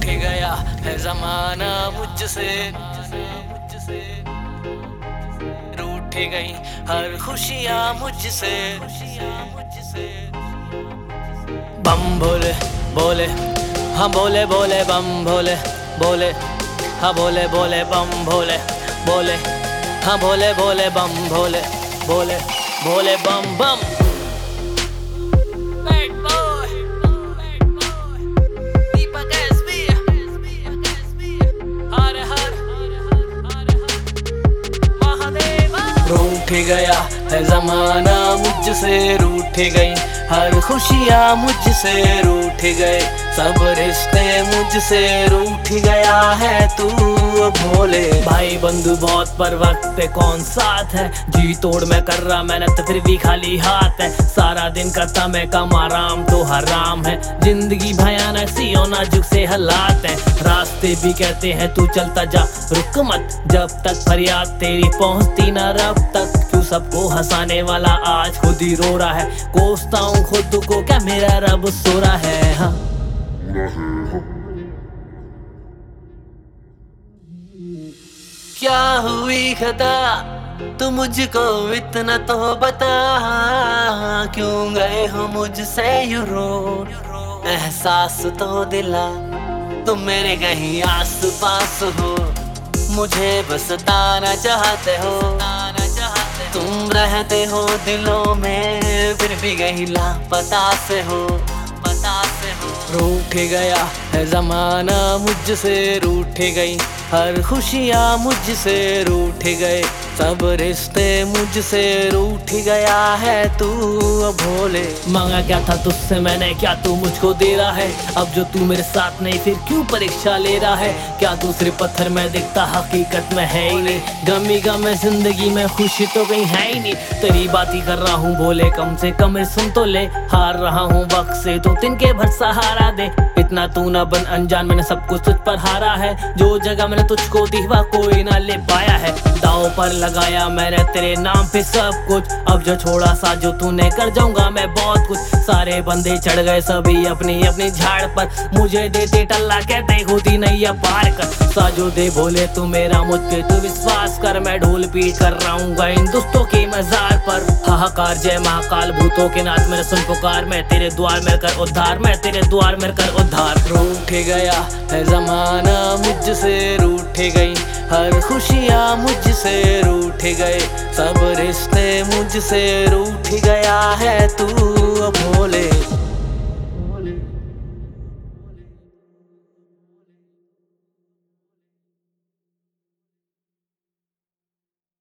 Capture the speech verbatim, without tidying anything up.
गया है जमाना मुझसे, रूठ गई हर खुशियाँ मुझसे। बम भोले बोले, हाँ बोले बोले बम भोले बोले, हाँ बोले बोले बम भोले बोले, हाँ बोले बोले बम भोले बोले बोले बम बम। रूठ गया है जमाना मुझसे, रूठ गई हर खुशियाँ मुझसे, रूठ गए सब रिश्ते मुझसे, रूठ गया है तू भोले। भाई बंधु बहुत पर वक्त पे कौन साथ है, जी तोड़ मैं कर रहा मेहनत फिर भी खाली हाथ है। सारा दिन करता मैं कम आराम तो हराम है, जिंदगी भयानक सी और नाजुक से हालात है। रास्ते भी कहते हैं तू चलता जा रुक मत, जब तक फरियाद तेरी पहुंचती ना रब तक। क्यों सबको हंसाने वाला आज खुद ही रो रहा है, कोसता हूँ खुद को क्या मेरा रब सो रहा है। हाँ क्या हुई खता तू मुझको इतना तो बता, क्यों गए हो मुझसे यूं रो। एहसास तो दिला तुम मेरे कहीं आस पास हो, मुझे बस ताना चाहते हो। तुम रहते हो दिलों में फिर भी कहीं लापता से हो, पता से हो। रूठ गया है जमाना मुझसे, रूठ गई हर खुशियाँ मुझसे, रूठ गए सब रिश्ते मुझसे, रूठ गया है तू भोले। मांगा क्या था तुझसे मैंने, क्या तू मुझको दे रहा है, अब जो तू मेरे साथ नहीं फिर क्यों परीक्षा ले रहा है। क्या तू सिर्फ पत्थर में दिखता हकीकत में है ही नहीं, गमी गम में जिंदगी में खुशी तो कहीं है ही नहीं। तेरी बात ही कर रहा हूँ भोले, कम से कम सुन तो ले। हार रहा हूँ वक्त से तो तिनके भर सहारा दे, इतना तू ना बन अनजान मैंने सब कुछ तुझ पर हारा है। जो जगह मैंने तुझको दी वह कोई ना ले पाया है, दाव पर लगाया मैंने तेरे नाम पे सब कुछ। अब जो छोड़ा सा जो तूने कर जाऊंगा मैं बहुत कुछ। सारे बंदे चढ़ गए सभी अपनी अपनी झाड़ पर, मुझे देते टल्ला कहते होती नैया पार कर। साजो दे भोले तू मेरा मुझ पे तू विश्वास कर, मैं ढोल पीट कर रहा इन दोस्तों के मजार पर। हाहाकार जय महाकाल भूतों के नाथ मेरे सुन पुकार, मैं तेरे द्वार में कर उद्धार, मैं तेरे द्वार में कर उद्धार। रूठ गया है जमाना मुझसे, रूठ गई हर खुशियाँ मुझसे, रूठ गए सब रिश्ते मुझसे, रूठ गया है तू